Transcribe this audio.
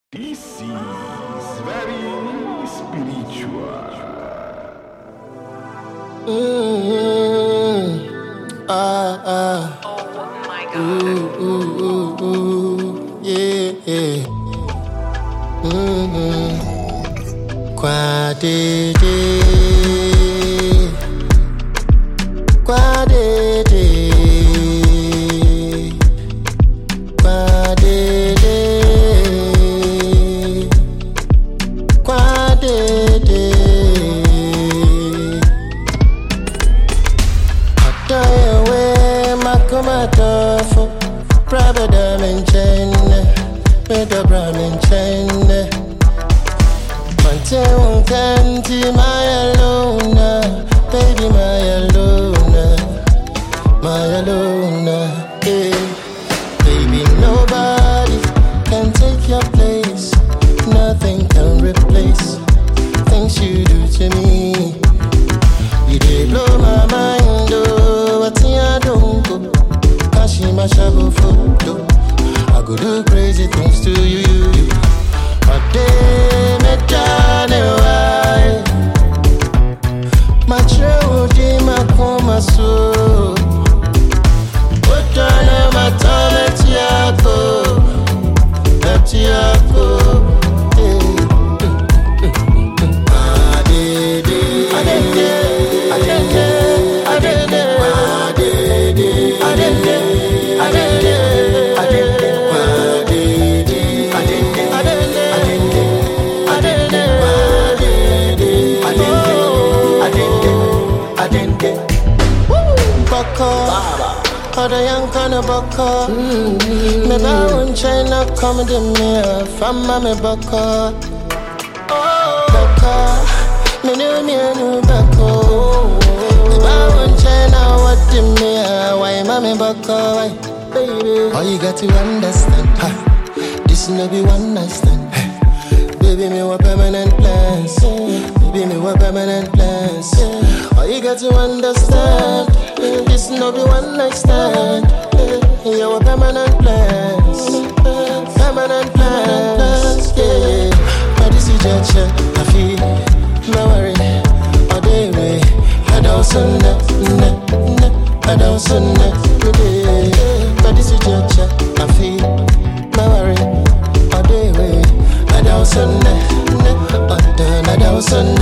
This is very spiritual. Oh my God. Yeah. Quadede, quadede, quadede, quadede. Atayewe makumatofo, praveda menchene, meda bramenchene. Manteun kanti my alona, baby my alona, hey. Baby nobody can take your place, nothing can replace things you do to me. You did blow my mind, oh, what I don't go, Kashima Shabu photo, I go do crazy things to you. Other young kind of baka. Me bound China come to me from my baka. Baka, me new baka. Me bound China what to me why mommy baka baby. All you got to understand, this no be one night stand. Baby me want permanent plans. Baby me want permanent plans. All you got to understand, this no be one night stand. You want permanent plans, yeah. But this is just I feel no worry all day way. I don't son I don't son but this is just I feel no worry all day way. I don't son